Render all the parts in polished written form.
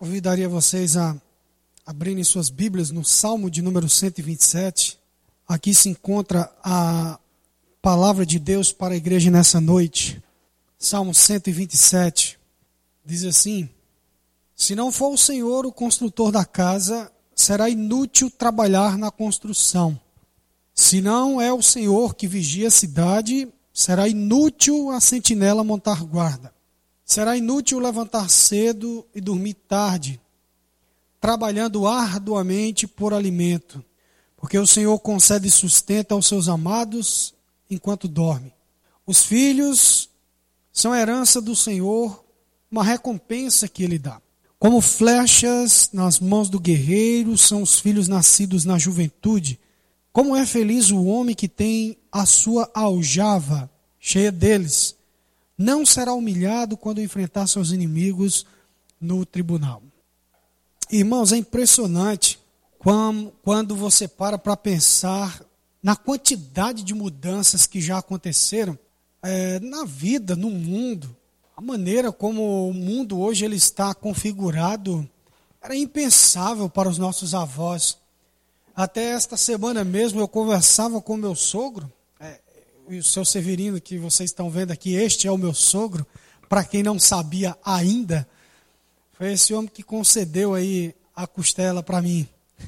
Convidaria vocês a abrirem suas Bíblias no Salmo de número 127. Aqui se encontra a palavra de Deus para a igreja nessa noite. Salmo 127 diz assim: se não for o Senhor o construtor da casa, será inútil trabalhar na construção. Se não é o Senhor que vigia a cidade, será inútil a sentinela montar guarda. Será inútil levantar cedo e dormir tarde, trabalhando arduamente por alimento, porque o Senhor concede sustento aos seus amados enquanto dorme. Os filhos são herança do Senhor, uma recompensa que Ele dá. Como flechas nas mãos do guerreiro são os filhos nascidos na juventude. Como é feliz o homem que tem a sua aljava cheia deles. Não será humilhado quando enfrentar seus inimigos no tribunal. Irmãos, é impressionante quando você para pensar na quantidade de mudanças que já aconteceram na vida, no mundo. A maneira como o mundo hoje ele está configurado era impensável para os nossos avós. Até esta semana mesmo eu conversava com meu sogro, o seu Severino que vocês estão vendo aqui, este é o meu sogro, para quem não sabia ainda, foi esse homem que concedeu aí a costela para mim,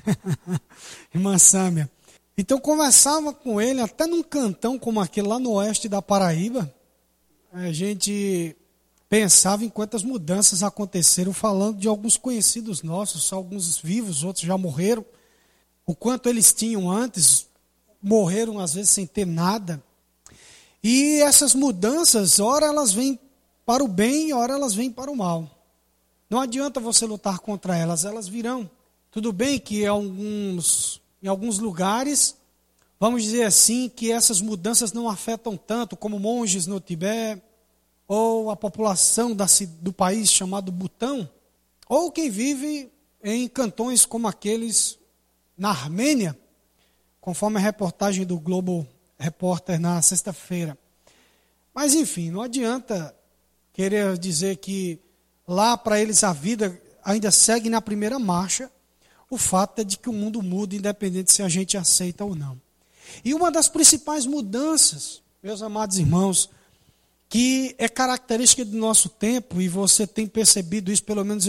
irmã Sâmia. Então conversava com ele até num cantão como aquele lá no oeste da Paraíba, a gente pensava em quantas mudanças aconteceram, falando de alguns conhecidos nossos, alguns vivos, outros já morreram, o quanto eles tinham antes, morreram às vezes sem ter nada. E essas mudanças, ora elas vêm para o bem, ora elas vêm para o mal. Não adianta você lutar contra elas, elas virão. Tudo bem que em alguns lugares, vamos dizer assim, que essas mudanças não afetam tanto, como monges no Tibete, ou a população do país chamado Butão, ou quem vive em cantões como aqueles na Armênia, conforme a reportagem do Globo Repórter na sexta-feira. Mas enfim, não adianta querer dizer que lá para eles a vida ainda segue na primeira marcha. O fato é de que o mundo muda, independente se a gente aceita ou não. E uma das principais mudanças, meus amados irmãos, que é característica do nosso tempo, e você tem percebido isso, pelo menos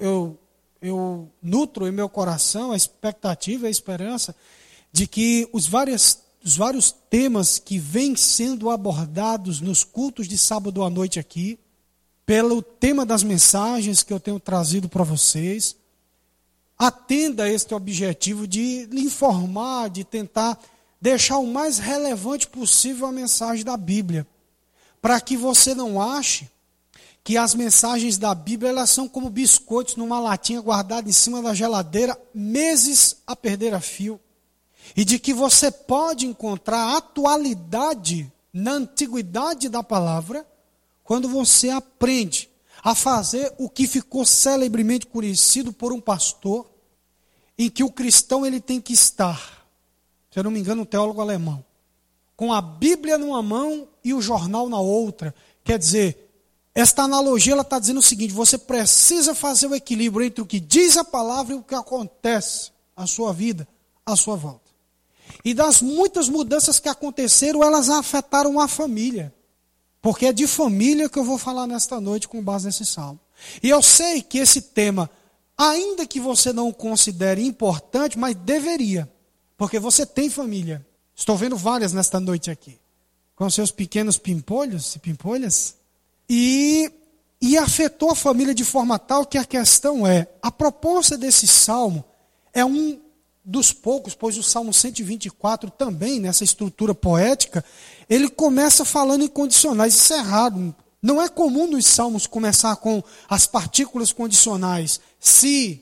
eu nutro em meu coração a expectativa, a esperança de que os vários temas que vêm sendo abordados nos cultos de sábado à noite aqui, pelo tema das mensagens que eu tenho trazido para vocês, atenda a este objetivo de lhe informar, de tentar deixar o mais relevante possível a mensagem da Bíblia, para que você não ache que as mensagens da Bíblia elas são como biscoitos numa latinha guardada em cima da geladeira, meses a perder a fio. E de que você pode encontrar atualidade na antiguidade da palavra quando você aprende a fazer o que ficou celebremente conhecido por um pastor, em que o cristão ele tem que estar, se eu não me engano, um teólogo alemão, com a Bíblia numa mão e o jornal na outra. Quer dizer, esta analogia ela está dizendo o seguinte: você precisa fazer o equilíbrio entre o que diz a palavra e o que acontece na sua vida, à sua volta. E das muitas mudanças que aconteceram, elas afetaram a família. Porque é de família que eu vou falar nesta noite com base nesse salmo. E eu sei que esse tema, ainda que você não o considere importante, mas deveria. Porque você tem família. Estou vendo várias nesta noite aqui. Com seus pequenos pimpolhos e pimpolhas. E afetou a família de forma tal que a questão é, a proposta desse salmo é um dos poucos, pois o Salmo 124 também, nessa estrutura poética, ele começa falando em condicionais. Isso é raro. Não é comum nos salmos começar com as partículas condicionais. Se.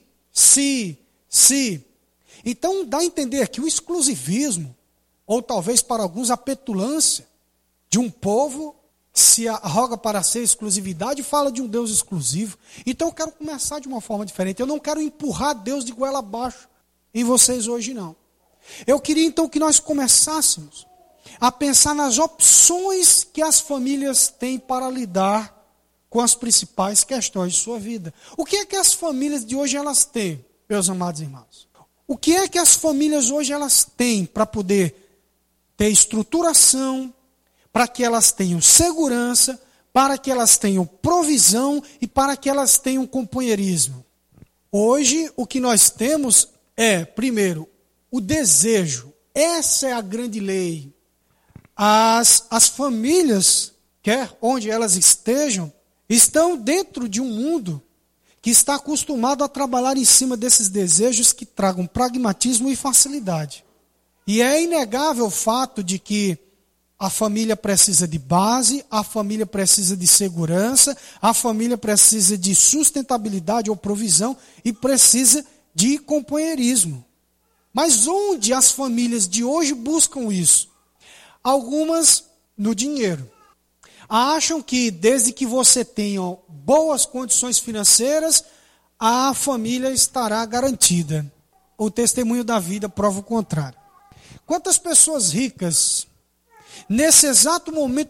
Então dá a entender que o exclusivismo, ou talvez para alguns a petulância, de um povo que se arroga para ser exclusividade e fala de um Deus exclusivo. Então eu quero começar de uma forma diferente. Eu não quero empurrar Deus de goela abaixo em vocês hoje não. Eu queria então que nós começássemos a pensar nas opções que as famílias têm para lidar com as principais questões de sua vida. O que é que as famílias de hoje elas têm, meus amados irmãos? O que é que as famílias hoje elas têm para poder ter estruturação, para que elas tenham segurança, para que elas tenham provisão e para que elas tenham companheirismo? Hoje, o que nós temos é, primeiro, o desejo. Essa é a grande lei. As famílias, quer onde elas estejam, estão dentro de um mundo que está acostumado a trabalhar em cima desses desejos que tragam pragmatismo e facilidade. E é inegável o fato de que a família precisa de base, a família precisa de segurança, a família precisa de sustentabilidade ou provisão e precisa de companheirismo. Mas onde as famílias de hoje buscam isso? Algumas no dinheiro. Acham que desde que você tenha boas condições financeiras, a família estará garantida. O testemunho da vida prova o contrário. Quantas pessoas ricas, nesse exato momento,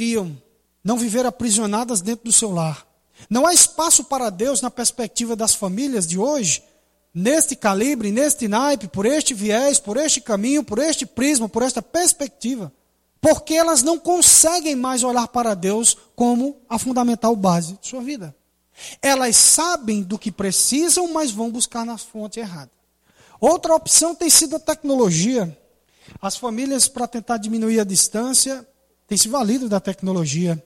não viver aprisionadas dentro do seu lar? Não há espaço para Deus na perspectiva das famílias de hoje, neste calibre, neste naipe, por este viés, por este caminho, por este prisma, por esta perspectiva. Porque elas não conseguem mais olhar para Deus como a fundamental base de sua vida. Elas sabem do que precisam, mas vão buscar na fonte errada. Outra opção tem sido a tecnologia. As famílias, para tentar diminuir a distância, têm se valido da tecnologia.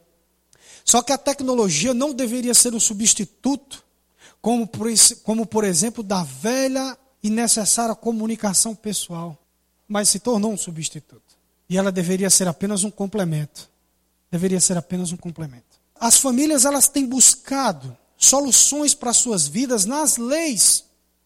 Só que a tecnologia não deveria ser um substituto, como por exemplo, da velha e necessária comunicação pessoal. Mas se tornou um substituto. E ela deveria ser apenas um complemento. Deveria ser apenas um complemento. As famílias, elas têm buscado soluções para suas vidas nas leis,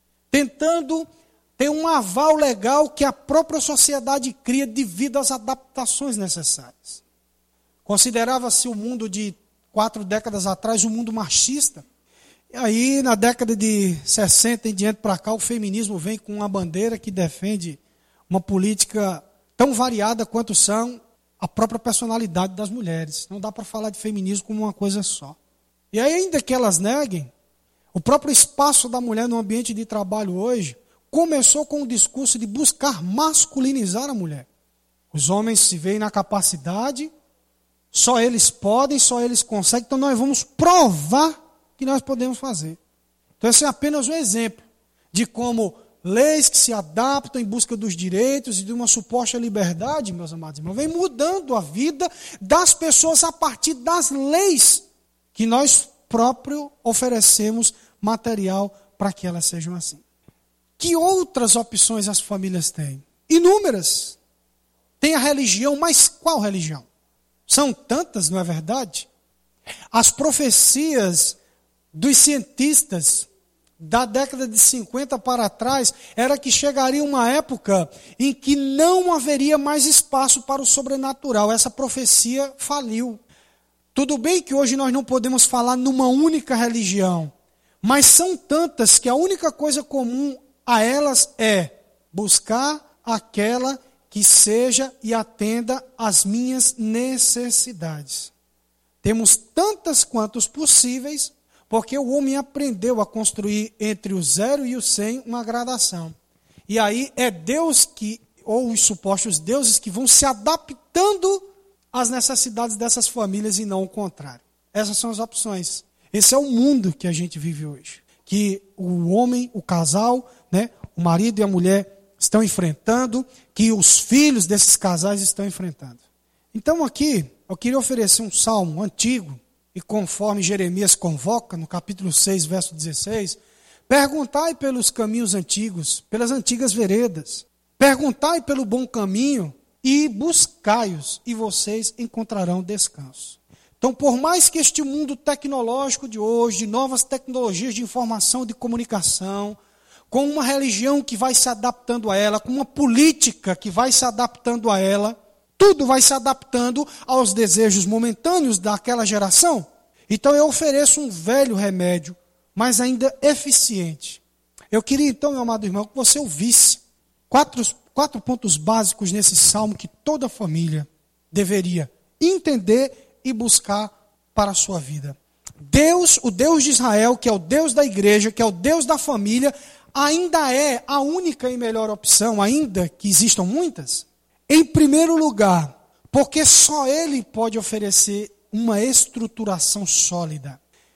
tentando ter um aval legal que a própria sociedade cria devido às adaptações necessárias. Considerava-se o mundo de 4 décadas atrás um mundo machista. E aí, na década de 60 em diante para cá, o feminismo vem com uma bandeira que defende uma política tão variada quanto são a própria personalidade das mulheres. Não dá para falar de feminismo como uma coisa só. E aí, ainda que elas neguem, o próprio espaço da mulher no ambiente de trabalho hoje começou com o discurso de buscar masculinizar a mulher. Os homens se veem na capacidade, só eles podem, só eles conseguem, então nós vamos provar que nós podemos fazer. Então esse é apenas um exemplo de como leis que se adaptam em busca dos direitos e de uma suposta liberdade, meus amados irmãos, vem mudando a vida das pessoas a partir das leis que nós próprios oferecemos material para que elas sejam assim. Que outras opções as famílias têm? Inúmeras. Tem a religião, mas qual religião? São tantas, não é verdade? As profecias dos cientistas da década de 50 para trás era que chegaria uma época em que não haveria mais espaço para o sobrenatural. Essa profecia faliu. Tudo bem que hoje nós não podemos falar numa única religião, mas são tantas que a única coisa comum a elas é buscar aquela que seja e atenda às minhas necessidades. Temos tantas quantos possíveis, porque o homem aprendeu a construir entre o 0 e o 100 uma gradação. E aí é Deus ou os supostos deuses que vão se adaptando às necessidades dessas famílias e não o contrário. Essas são as opções. Esse é o mundo que a gente vive hoje. Que o homem, o casal, o marido e a mulher estão enfrentando, que os filhos desses casais estão enfrentando. Então aqui, eu queria oferecer um salmo antigo, e conforme Jeremias convoca, no capítulo 6, verso 16, perguntai pelos caminhos antigos, pelas antigas veredas, perguntai pelo bom caminho e buscai-os, e vocês encontrarão descanso. Então, por mais que este mundo tecnológico de hoje, de novas tecnologias de informação e de comunicação, com uma religião que vai se adaptando a ela, com uma política que vai se adaptando a ela, tudo vai se adaptando aos desejos momentâneos daquela geração. Então eu ofereço um velho remédio, mas ainda eficiente. Eu queria então, meu amado irmão, que você ouvisse quatro pontos básicos nesse salmo que toda família deveria entender e buscar para a sua vida. Deus, o Deus de Israel, que é o Deus da igreja, que é o Deus da família, ainda é a única e melhor opção, ainda que existam muitas? Em primeiro lugar, porque só Ele pode oferecer uma estruturação sólida.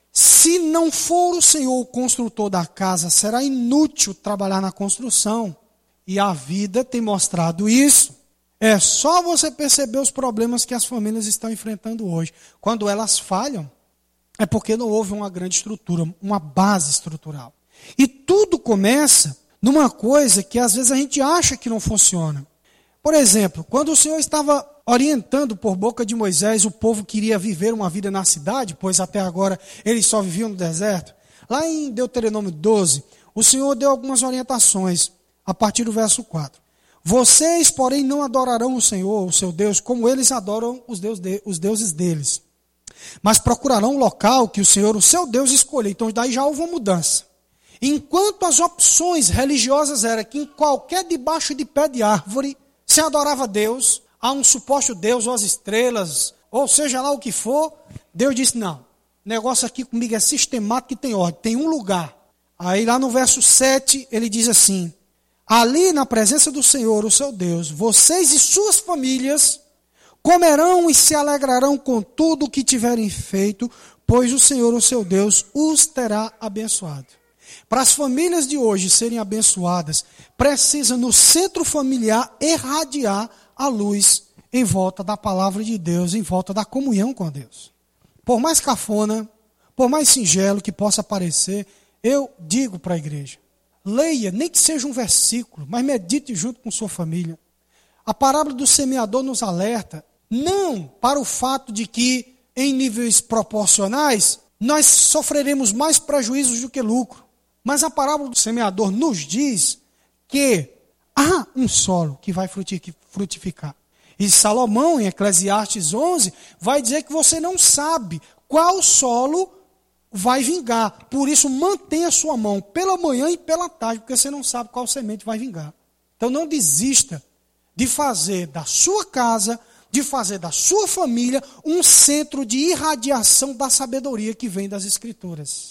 Se não for o Senhor o construtor da casa, será inútil trabalhar na construção. E a vida tem mostrado isso. É só você perceber os problemas que as famílias estão enfrentando hoje. Quando elas falham, é porque não houve uma grande estrutura, uma base estrutural. E tudo começa numa coisa que às vezes a gente acha que não funciona. Por exemplo, quando o Senhor estava orientando por boca de Moisés, o povo queria viver uma vida na cidade, pois até agora eles só viviam no deserto. Lá em Deuteronômio 12, o Senhor deu algumas orientações, a partir do verso 4. Vocês, porém, não adorarão o Senhor, o seu Deus, como eles adoram os deuses deles. Mas procurarão um local que o Senhor, o seu Deus, escolheu. Então, daí já houve uma mudança. Enquanto as opções religiosas eram que em qualquer debaixo de pé de árvore se adorava Deus, a um suposto Deus, ou as estrelas, ou seja lá o que for, Deus disse, não, o negócio aqui comigo é sistemático e tem ordem, tem um lugar. Aí lá no verso 7, ele diz assim, ali na presença do Senhor, o seu Deus, vocês e suas famílias comerão e se alegrarão com tudo o que tiverem feito, pois o Senhor, o seu Deus, os terá abençoado. Para as famílias de hoje serem abençoadas, precisa no centro familiar irradiar a luz em volta da palavra de Deus, em volta da comunhão com Deus. Por mais cafona, por mais singelo que possa parecer, eu digo para a igreja, leia, nem que seja um versículo, mas medite junto com sua família. A parábola do semeador nos alerta, não para o fato de que, em níveis proporcionais, nós sofreremos mais prejuízos do que lucro. Mas a parábola do semeador nos diz que há um solo que vai frutificar. E Salomão, em Eclesiastes 11, vai dizer que você não sabe qual solo vai vingar. Por isso, mantenha a sua mão pela manhã e pela tarde, porque você não sabe qual semente vai vingar. Então, não desista de fazer da sua casa, de fazer da sua família, um centro de irradiação da sabedoria que vem das Escrituras.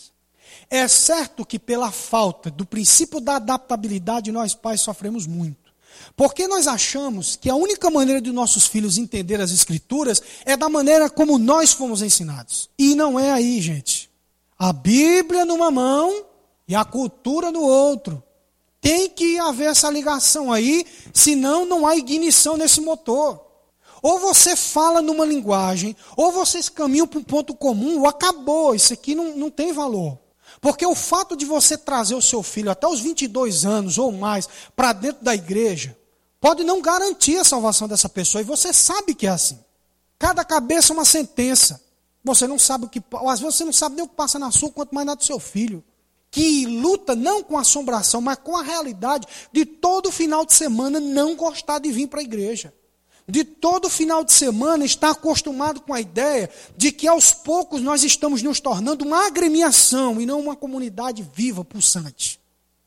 É certo que pela falta do princípio da adaptabilidade, nós pais sofremos muito. Porque nós achamos que a única maneira de nossos filhos entender as Escrituras é da maneira como nós fomos ensinados. E não é aí, gente. A Bíblia numa mão e a cultura no outro. Tem que haver essa ligação aí, senão não há ignição nesse motor. Ou você fala numa linguagem, ou vocês caminham para um ponto comum, ou acabou, isso aqui não tem valor. Porque o fato de você trazer o seu filho até os 22 anos ou mais para dentro da igreja, pode não garantir a salvação dessa pessoa, e você sabe que é assim. Cada cabeça é uma sentença. Você não sabe o que, ou às vezes você não sabe nem o que passa na sua, quanto mais na do seu filho. Que luta não com assombração, mas com a realidade de todo final de semana não gostar de vir para a igreja. De todo final de semana estar acostumado com a ideia de que aos poucos nós estamos nos tornando uma agremiação e não uma comunidade viva, pulsante.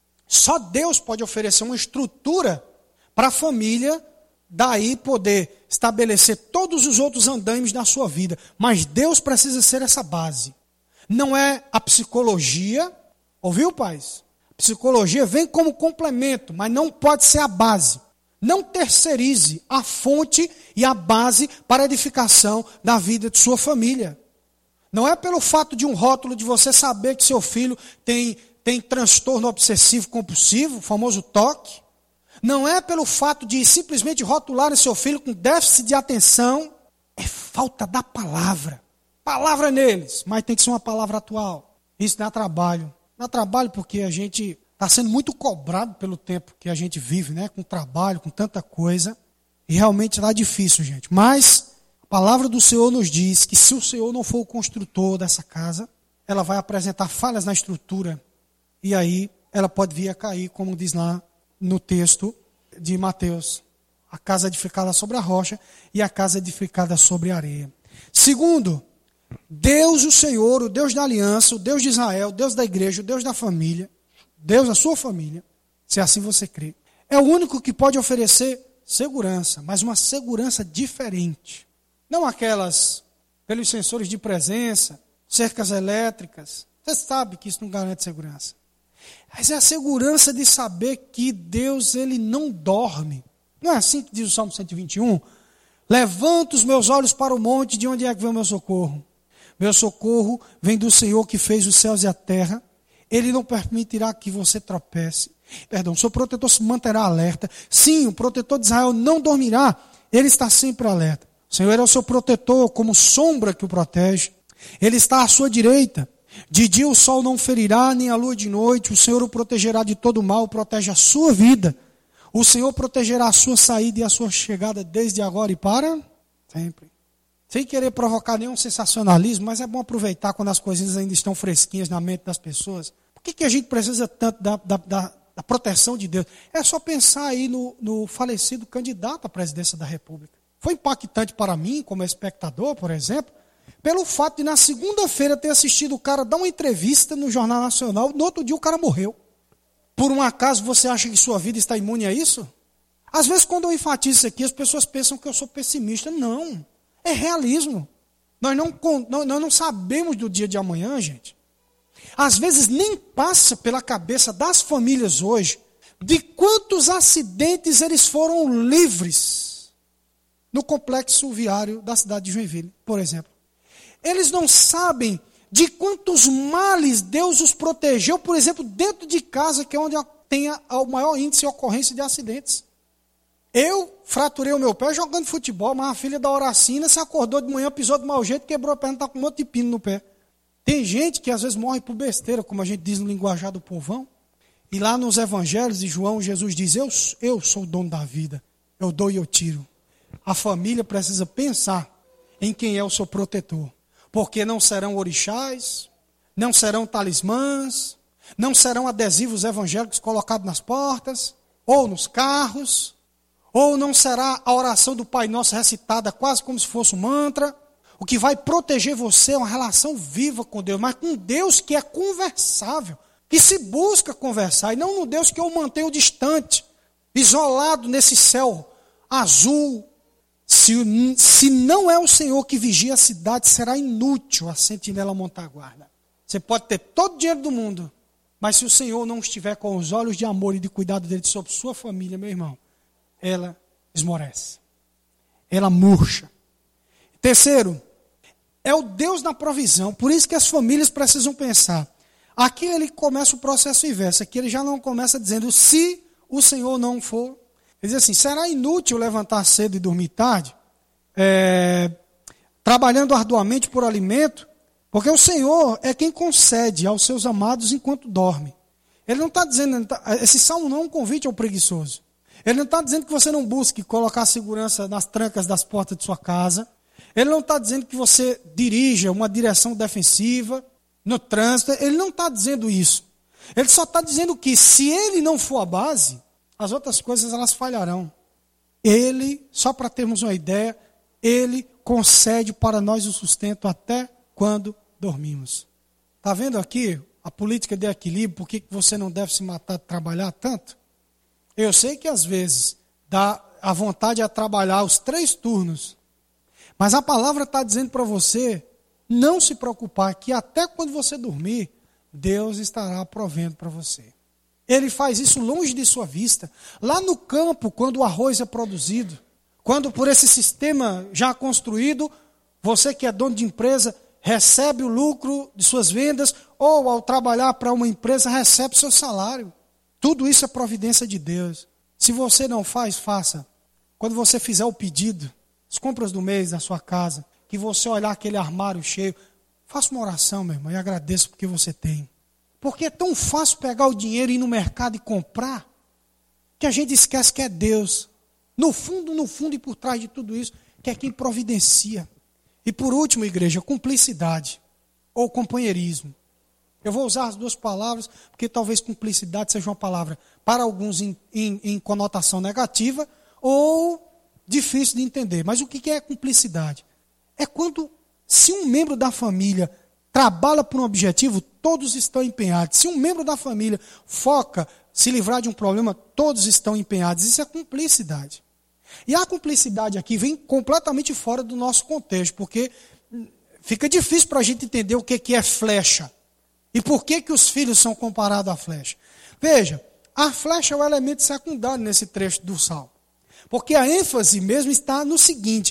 Só Deus pode oferecer uma estrutura para a família, daí poder estabelecer todos os outros andaimes da sua vida. Mas Deus precisa ser essa base. Não é a psicologia, ouviu, pais? Psicologia vem como complemento, mas não pode ser a base. Não terceirize a fonte e a base para a edificação da vida de sua família. Não é pelo fato de um rótulo de você saber que seu filho tem transtorno obsessivo compulsivo, o famoso TOC. Não é pelo fato de simplesmente rotular seu filho com déficit de atenção. É falta da palavra. Palavra neles, mas tem que ser uma palavra atual. Isso dá trabalho. Dá trabalho porque a gente está sendo muito cobrado pelo tempo que a gente vive, né? Com trabalho, com tanta coisa. E realmente está difícil, gente. Mas a palavra do Senhor nos diz que se o Senhor não for o construtor dessa casa, ela vai apresentar falhas na estrutura. E aí ela pode vir a cair, como diz lá no texto de Mateus. A casa edificada sobre a rocha e a casa edificada sobre a areia. Segundo, Deus o Senhor, o Deus da aliança, o Deus de Israel, o Deus da igreja, o Deus da família, Deus da sua família, se assim você crê, é o único que pode oferecer segurança, mas uma segurança diferente. Não aquelas pelos sensores de presença, cercas elétricas. Você sabe que isso não garante segurança. Mas é a segurança de saber que Deus, Ele não dorme. Não é assim que diz o Salmo 121? Levanto os meus olhos para o monte, de onde é que vem o meu socorro? Meu socorro vem do Senhor que fez os céus e a terra. Ele não permitirá que você tropece. Perdão, o seu protetor se manterá alerta. Sim, o protetor de Israel não dormirá. Ele está sempre alerta. O Senhor é o seu protetor, como sombra que o protege. Ele está à sua direita. De dia o sol não ferirá, nem a lua de noite. O Senhor o protegerá de todo mal, protege a sua vida. O Senhor protegerá a sua saída e a sua chegada desde agora e para sempre. Sem querer provocar nenhum sensacionalismo, mas é bom aproveitar quando as coisinhas ainda estão fresquinhas na mente das pessoas. Por que a gente precisa tanto da proteção de Deus? É só pensar aí no falecido candidato à presidência da República. Foi impactante para mim, como espectador, por exemplo, pelo fato de na segunda-feira ter assistido o cara dar uma entrevista no Jornal Nacional, no outro dia o cara morreu. Por um acaso você acha que sua vida está imune a isso? Às vezes quando eu enfatizo isso aqui, as pessoas pensam que eu sou pessimista. Não, é realismo. Nós não sabemos do dia de amanhã, gente. Às vezes nem passa pela cabeça das famílias hoje de quantos acidentes eles foram livres no complexo viário da cidade de Joinville, por exemplo. Eles não sabem de quantos males Deus os protegeu, por exemplo, dentro de casa, que é onde tem o maior índice de ocorrência de acidentes. Eu fraturei o meu pé jogando futebol, mas a filha da Horacina se acordou de manhã, pisou de mau jeito, quebrou a perna, está com um monte de pino no pé. Tem gente que às vezes morre por besteira, como a gente diz no linguajar do povão. E lá nos evangelhos de João, Jesus diz, eu sou o dono da vida, eu dou e eu tiro. A família precisa pensar em quem é o seu protetor. Porque não serão orixás, não serão talismãs, não serão adesivos evangélicos colocados nas portas, ou nos carros, ou não será a oração do Pai Nosso recitada quase como se fosse um mantra. O que vai proteger você é uma relação viva com Deus, mas com Deus que é conversável, que se busca conversar, e não no Deus que eu mantenho distante, isolado nesse céu azul. Se não é o Senhor que vigia a cidade, será inútil a sentinela montar guarda. Você pode ter todo o dinheiro do mundo, mas se o Senhor não estiver com os olhos de amor e de cuidado dele sobre sua família, meu irmão, ela esmorece. Ela murcha. Terceiro, é o Deus da provisão. Por isso que as famílias precisam pensar. Aqui ele começa o processo inverso. Aqui ele já não começa dizendo, se o Senhor não for. Ele diz assim, será inútil levantar cedo e dormir tarde? Trabalhando arduamente por alimento? Porque o Senhor é quem concede aos seus amados enquanto dorme. Ele não está dizendo, esse salmo não é um convite ao preguiçoso. Ele não está dizendo que você não busque colocar segurança nas trancas das portas de sua casa. Ele não está dizendo que você dirija uma direção defensiva no trânsito. Ele não está dizendo isso. Ele só está dizendo que se ele não for a base, as outras coisas elas falharão. Ele, só para termos uma ideia, ele concede para nós o sustento até quando dormimos. Está vendo aqui a política de equilíbrio? Por que você não deve se matar de trabalhar tanto? Eu sei que às vezes dá a vontade a trabalhar os 3 turnos, mas a palavra está dizendo para você não se preocupar, que até quando você dormir, Deus estará provendo para você. Ele faz isso longe de sua vista. Lá no campo, quando o arroz é produzido, quando por esse sistema já construído, você que é dono de empresa, recebe o lucro de suas vendas, ou ao trabalhar para uma empresa, recebe seu salário. Tudo isso é providência de Deus. Se você não faz, faça. Quando você fizer o pedido, as compras do mês da sua casa, que você olhar aquele armário cheio, faça uma oração, meu irmão, e agradeça porque você tem. Porque é tão fácil pegar o dinheiro e ir no mercado e comprar, que a gente esquece que é Deus. No fundo e por trás de tudo isso, que é quem providencia. E por último, igreja, cumplicidade ou companheirismo. Eu vou usar as 2 palavras, porque talvez cumplicidade seja uma palavra para alguns em conotação negativa ou difícil de entender. Mas o que é cumplicidade? É quando, se um membro da família trabalha por um objetivo, todos estão empenhados. Se um membro da família foca se livrar de um problema, todos estão empenhados. Isso é cumplicidade. E a cumplicidade aqui vem completamente fora do nosso contexto, porque fica difícil para a gente entender o que é flecha. E por que os filhos são comparados à flecha. Veja, a flecha é o elemento secundário nesse trecho do Salmo. Porque a ênfase mesmo está no seguinte: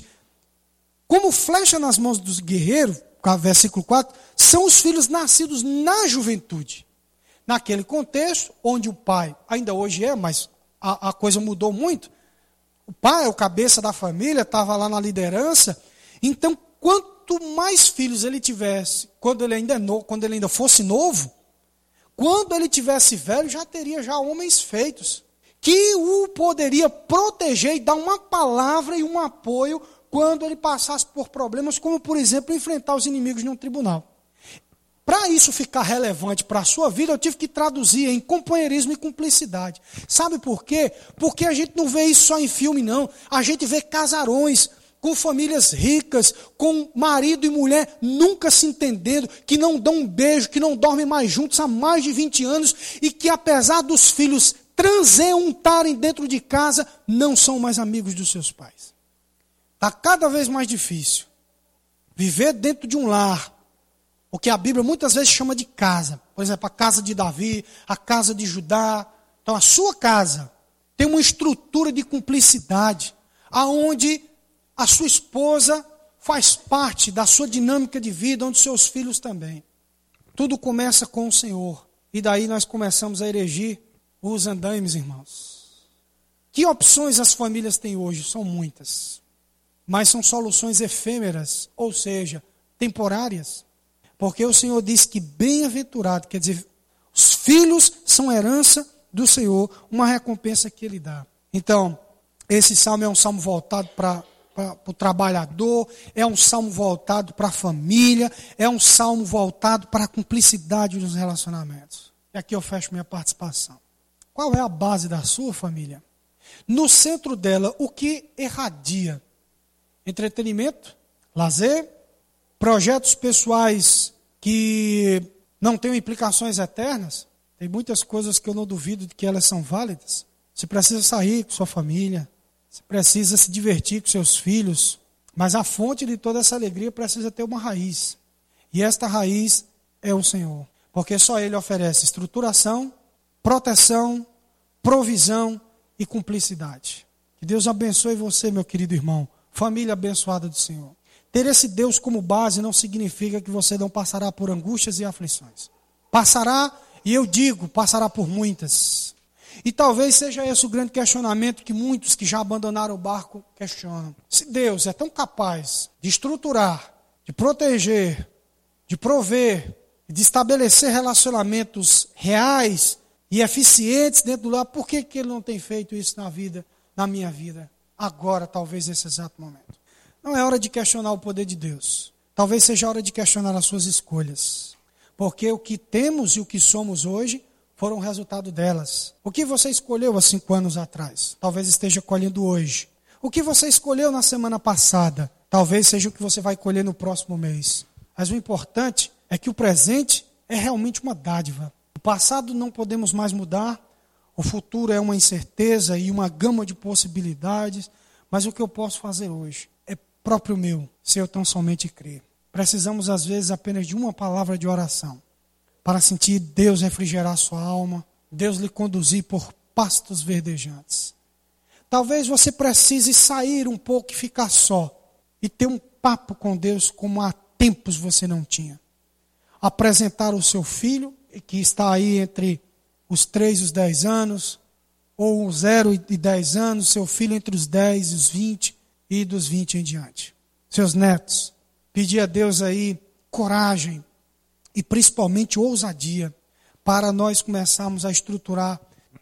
como flecha nas mãos dos guerreiros, versículo 4, são os filhos nascidos na juventude. Naquele contexto, onde o pai, ainda hoje mas a coisa mudou muito, o pai, o cabeça da família, estava lá na liderança. Então, quanto mais filhos ele tivesse, quando ele ainda fosse novo, quando ele tivesse velho, já teria homens feitos, que o poderia proteger e dar uma palavra e um apoio quando ele passasse por problemas, como, por exemplo, enfrentar os inimigos num tribunal. Para isso ficar relevante para a sua vida, eu tive que traduzir em companheirismo e cumplicidade. Sabe por quê? Porque a gente não vê isso só em filme, não. A gente vê casarões com famílias ricas, com marido e mulher nunca se entendendo, que não dão um beijo, que não dormem mais juntos há mais de 20 anos e que, apesar dos filhos transeuntarem dentro de casa, não são mais amigos dos seus pais. Está cada vez mais difícil viver dentro de um lar, o que a Bíblia muitas vezes chama de casa. Por exemplo, a casa de Davi, a casa de Judá. Então, a sua casa tem uma estrutura de cumplicidade, aonde a sua esposa faz parte da sua dinâmica de vida, onde seus filhos também. Tudo começa com o Senhor. E daí nós começamos a erigir os andaimes, irmãos. Que opções as famílias têm hoje? São muitas. Mas são soluções efêmeras, ou seja, temporárias. Porque o Senhor diz que bem-aventurado, quer dizer, os filhos são herança do Senhor, uma recompensa que Ele dá. Então, esse salmo é um salmo voltado para o trabalhador, é um salmo voltado para a família, é um salmo voltado para a cumplicidade dos relacionamentos. E aqui eu fecho minha participação. Qual é a base da sua família? No centro dela, o que irradia? Entretenimento, lazer, projetos pessoais que não tenham implicações eternas. Tem muitas coisas que eu não duvido de que elas são válidas. Você precisa sair com sua família, você precisa se divertir com seus filhos, mas a fonte de toda essa alegria precisa ter uma raiz. E esta raiz é o Senhor, porque só Ele oferece estruturação, proteção, provisão e cumplicidade. Que Deus abençoe você, meu querido irmão, família abençoada do Senhor. Ter esse Deus como base não significa que você não passará por angústias e aflições. Passará, e eu digo, passará por muitas. E talvez seja esse o grande questionamento que muitos que já abandonaram o barco questionam. Se Deus é tão capaz de estruturar, de proteger, de prover, de estabelecer relacionamentos reais e eficientes dentro do lar, por que Ele não tem feito isso na minha vida? Agora, talvez nesse exato momento. Não é hora de questionar o poder de Deus. Talvez seja hora de questionar as suas escolhas. Porque o que temos e o que somos hoje foram resultado delas. O que você escolheu há 5 anos atrás? Talvez esteja colhendo hoje. O que você escolheu na semana passada? Talvez seja o que você vai colher no próximo mês. Mas o importante é que o presente é realmente uma dádiva. O passado não podemos mais mudar. O futuro é uma incerteza e uma gama de possibilidades. Mas o que eu posso fazer hoje é próprio meu, se eu tão somente crer. Precisamos, às vezes, apenas de uma palavra de oração para sentir Deus refrigerar sua alma, Deus lhe conduzir por pastos verdejantes. Talvez você precise sair um pouco e ficar só e ter um papo com Deus como há tempos você não tinha. Apresentar o seu filho, que está aí entre os 3 e os 10 anos, ou 0 e 10 anos, seu filho entre os 10 e os 20, e dos 20 em diante. Seus netos, pedir a Deus aí coragem e principalmente ousadia para nós começarmos a estruturar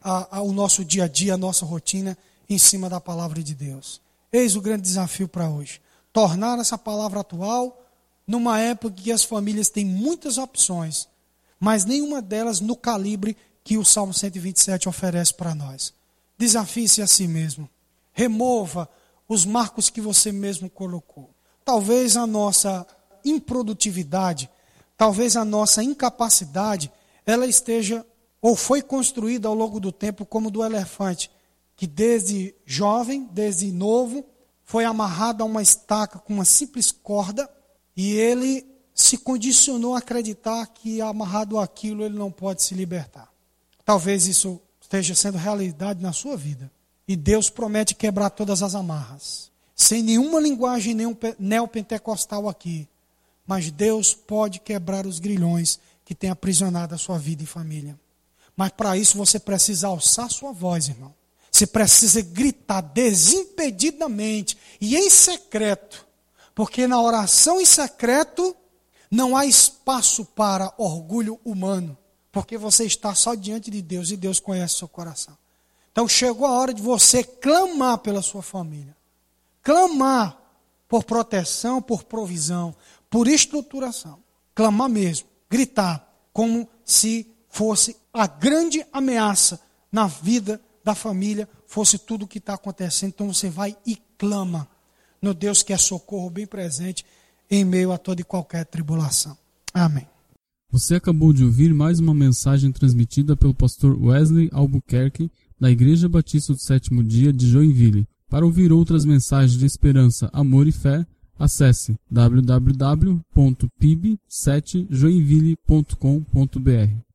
o nosso dia a dia, a nossa rotina em cima da palavra de Deus. Eis o grande desafio para hoje. Tornar essa palavra atual numa época que as famílias têm muitas opções, mas nenhuma delas no calibre que o Salmo 127 oferece para nós. Desafie-se a si mesmo. Remova os marcos que você mesmo colocou. Talvez a nossa improdutividade, talvez a nossa incapacidade, ela esteja ou foi construída ao longo do tempo como do elefante, que desde jovem, desde novo, foi amarrado a uma estaca com uma simples corda E ele se condicionou a acreditar que amarrado àquilo ele não pode se libertar. Talvez isso esteja sendo realidade na sua vida. E Deus promete quebrar todas as amarras. Sem nenhuma linguagem neopentecostal aqui. Mas Deus pode quebrar os grilhões que têm aprisionado a sua vida e família. Mas para isso você precisa alçar sua voz, irmão. Você precisa gritar desimpedidamente e em secreto. Porque na oração em secreto não há espaço para orgulho humano. Porque você está só diante de Deus e Deus conhece o seu coração. Então chegou a hora de você clamar pela sua família. Clamar por proteção, por provisão, por estruturação. Clamar mesmo, gritar, como se fosse a grande ameaça na vida da família, fosse tudo o que está acontecendo. Então você vai e clama no Deus que é socorro bem presente em meio a toda e qualquer tribulação. Amém. Você acabou de ouvir mais uma mensagem transmitida pelo pastor Wesley Albuquerque, da Igreja Batista do Sétimo Dia de Joinville. Para ouvir outras mensagens de esperança, amor e fé, acesse www.pib7joinville.com.br.